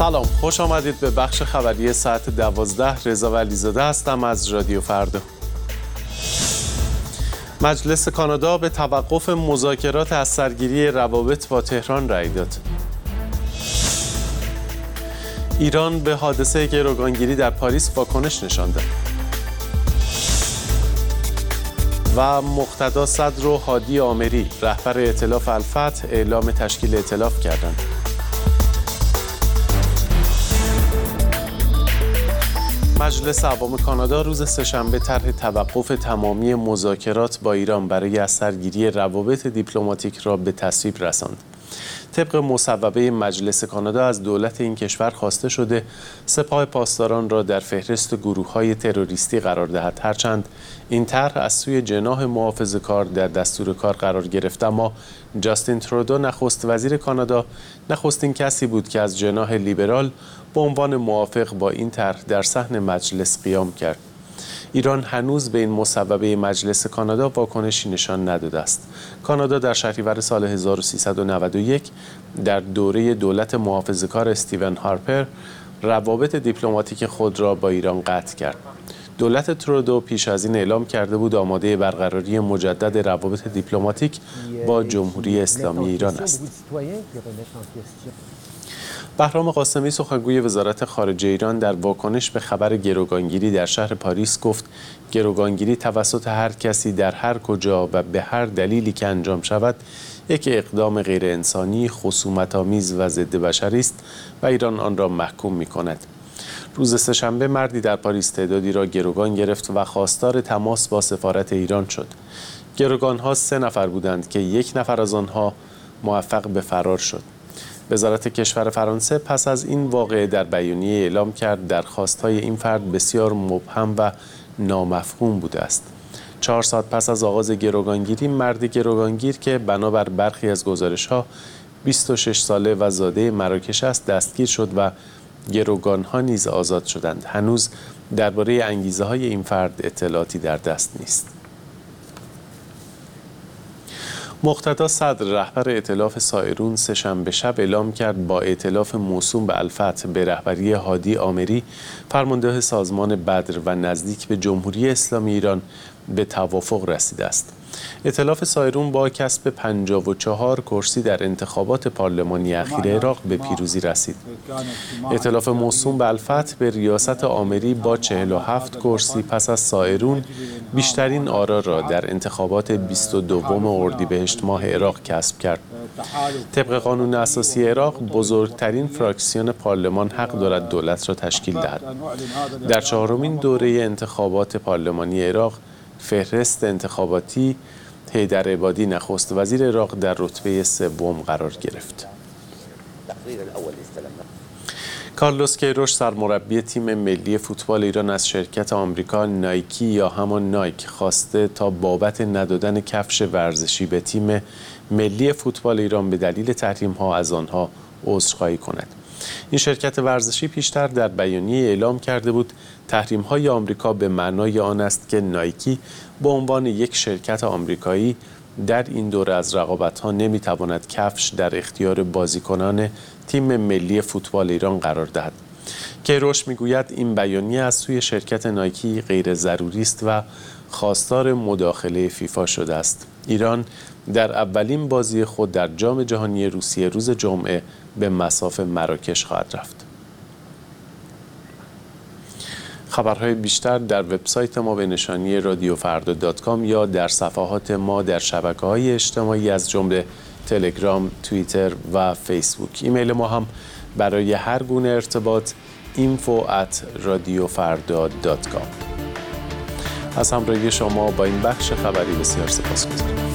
سلام، خوش آمدید به بخش خبری ساعت 12. رضا ولیزاده هستم از رادیو فردا. مجلس کانادا به توقف مذاکرات از سرگیری روابط با تهران رأی داد. ایران به حادثه گروگانگیری در پاریس واکنش نشان داد. و مقتدا صدر و هادی آمری رهبر ائتلاف الفتح اعلام تشکیل ائتلاف کردند. مجلس عوام کانادا روز سه‌شنبه طرح توقف تمامی مذاکرات با ایران برای از سرگیری روابط دیپلماتیک را به تصویب رساند. طبق مصوبه مجلس کانادا از دولت این کشور خواسته شده سپاه پاسداران را در فهرست گروه‌های تروریستی قرار دهد، هرچند این طرح از سوی جناح محافظه‌کار در دستور کار قرار گرفت، اما جاستین ترودو نخست وزیر کانادا نخستین کسی بود که از جناح لیبرال به عنوان موافق با این طرح در صحن مجلس قیام کرد. ایران هنوز به این مصوبه مجلس کانادا واکنشی نشان نداده است. کانادا در شهریور سال 1391 در دوره دولت محافظه‌کار استیون هارپر روابط دیپلماتیک خود را با ایران قطع کرد. دولت ترودو پیش از این اعلام کرده بود آماده برقراری مجدد روابط دیپلماتیک با جمهوری اسلامی ایران است. بهرام قاسمی سخنگوی وزارت خارجه ایران در واکنش به خبر گروگانگیری در شهر پاریس گفت گروگانگیری توسط هر کسی در هر کجا و به هر دلیلی که انجام شود یک اقدام غیر انسانی، خصومت‌آمیز و ضد بشری است و ایران آن را محکوم می‌کند. روز سه‌شنبه مردی در پاریس تعدادی را گروگان گرفت و خواستار تماس با سفارت ایران شد. گروگان‌ها 3 نفر بودند که 1 نفر از آنها موفق به فرار شد. وزارت کشور فرانسه پس از این واقعه در بیانیه اعلام کرد درخواست‌های این فرد بسیار مبهم و نامفهوم بوده است. 4 ساعت پس از آغاز گروگانگیری مرد گروگانگیر که بنابر برخی از گزارش‌ها 26 ساله و زاده مراکش است دستگیر شد و گروگان‌ها نیز آزاد شدند. هنوز درباره انگیزه‌های این فرد اطلاعاتی در دست نیست. مقتدا صدر رهبر ائتلاف سایرون سه‌شنبه شب اعلام کرد با ائتلاف موسوم به الفتح به رهبری هادی آمری فرمانده سازمان بدر و نزدیک به جمهوری اسلامی ایران به توافق رسیده است. ائتلاف سایرون با کسب 54 کرسی در انتخابات پارلمانی اخیر عراق به پیروزی رسید. ائتلاف موسوم به الفتح به ریاست آمری با 47 کرسی پس از سایرون بیشترین آرا را در انتخابات 22 اردیبهشت ماه عراق کسب کرد. طبق قانون اساسی عراق بزرگترین فراکسیون پارلمان حق دارد دولت را تشکیل دهد. در 4مین دوره انتخابات پارلمانی عراق فهرست انتخاباتی حیدر عبادی نخست وزیر عراق در رتبه 3 قرار گرفت. کارلوس کیروش سرمربی تیم ملی فوتبال ایران از شرکت آمریکا نایکی یا همان نایک خواسته تا بابت ندادن کفش ورزشی به تیم ملی فوتبال ایران به دلیل تحریم‌ها از آنها عذرخواهی کند. این شرکت ورزشی پیشتر در بیانیه اعلام کرده بود تحریم‌های آمریکا به معنای آن است که نایکی به عنوان یک شرکت آمریکایی در این دوره از رقابت‌ها نمی‌تواند کفش در اختیار بازیکنان تیم ملی فوتبال ایران قرار دهد. کیروش می‌گوید این بیانیه از سوی شرکت نایکی غیر ضروری است و خواستار مداخله فیفا شده است. ایران در اولین بازی خود در جام جهانی روسیه روز جمعه به مصاف مراکش خواهد رفت. خبرهای بیشتر در وبسایت ما به نشانی radiofrda.com یا در صفحات ما در شبکه‌های اجتماعی از جمله تلگرام، توییتر و فیسبوک. ایمیل ما هم برای هر گونه ارتباط info@radiofarda.com. از همراهی شما با این بخش خبری بسیار سپاسگزارم.